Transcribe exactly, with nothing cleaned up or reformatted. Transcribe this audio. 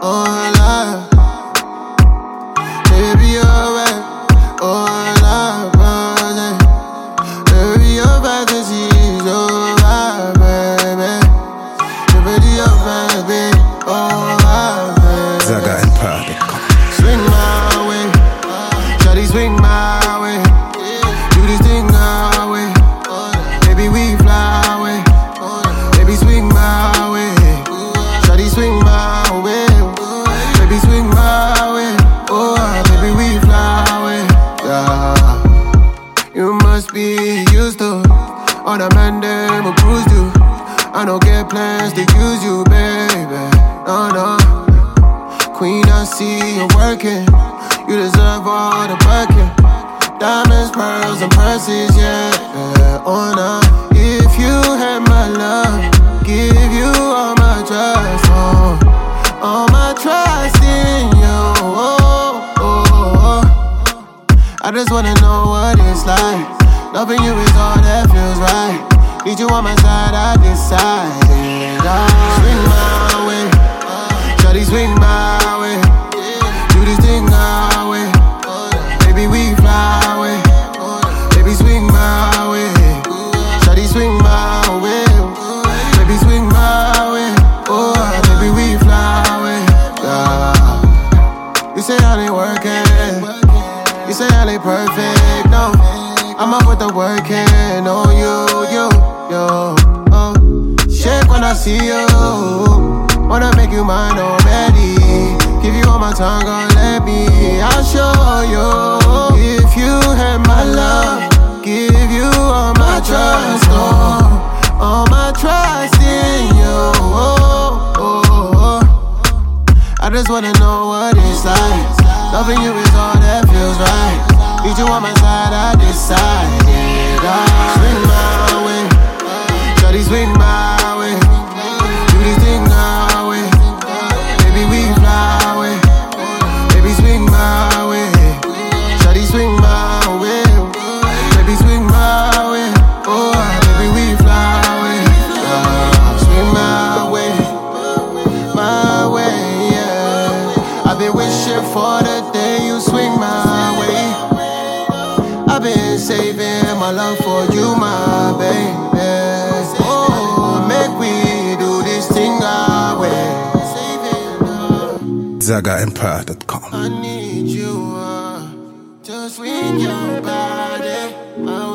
oh love. Baby, you're right, oh love, baby. Baby, your fantasy is over, baby. Baby, your baby, oh love, baby. Zaga Empire. Swing my way, shawty swing my way. Do this thing our way, baby we fly away. Baby swing my way, shawty swing my way. Baby swing my way, oh baby we fly away. Yeah, you must be used to all the men them will cruise to. I don't get plans to use you, baby. No, no. Queen, I see you working. You deserve all the working. Diamonds, pearls, and purses, yeah, yeah. Oh, no. If you had my love, give you all my trust, oh, all my trust in you, oh, oh, oh. I just wanna know what it's like. Loving you is all that feels right. Need you on my side, I decided. Oh, swing my way, shawty swing my way. Do this thing our way, baby we fly away. Baby swing my way, shawty swing my way. Baby swing my way, oh baby we fly away. Yeah. You say I ain't working, you say I ain't perfect, no. I'ma put the work in on you, you, you. Oh. Shake when I see you, wanna make you mine already. Give you all my time, gon' let me, I'll show you. If you had my love, give you all my trust, oh, all my trust in you, oh, oh, oh. I just wanna know what it's like. Loving you is all that feels right. Need you on my side, I decided. I swing my way, shawty swing my way. Do this thing our way, baby we fly away. Baby swing my way, shawty swing my way. Baby swing my way, oh baby we fly away. Uh, swing my way, my way, yeah. I've been wishing for the day you swing my way. I've been saving my love for you, my baby. Oh, make we do this thing our way. Zaga Empire dot com. I need you uh, to swing your body.